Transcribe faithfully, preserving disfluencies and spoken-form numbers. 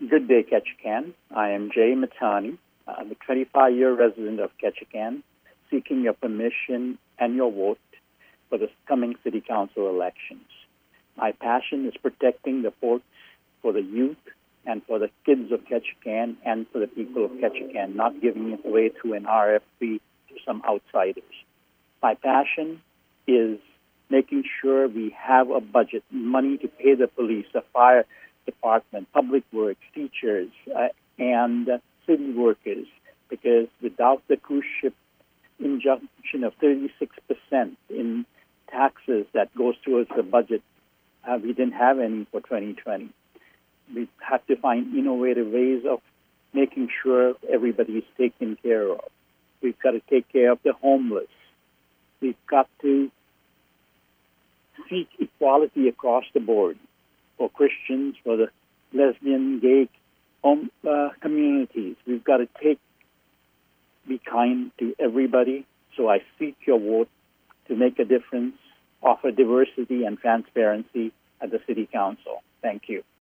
Good day, Ketchikan. I am Jay Matani. I'm a twenty-five-year resident of Ketchikan, seeking your permission and your vote for the coming City Council elections. My passion is protecting the votes for the youth and for the kids of Ketchikan and for the people of Ketchikan, not giving it away through an R F P to some outsiders. My passion is making sure we have a budget, money to pay the police, the fire department, public works, teachers, uh, and uh, city workers, because without the cruise ship injunction of thirty-six percent in taxes that goes towards the budget, uh, we didn't have any for twenty twenty. We have to find innovative ways of making sure everybody is taken care of. We've got to take care of the homeless. We've got to seek equality across the board for Christians, for the lesbian, gay home, uh, communities. We've got to take, be kind to everybody. So I seek your vote to make a difference, offer diversity and transparency at the City Council. Thank you.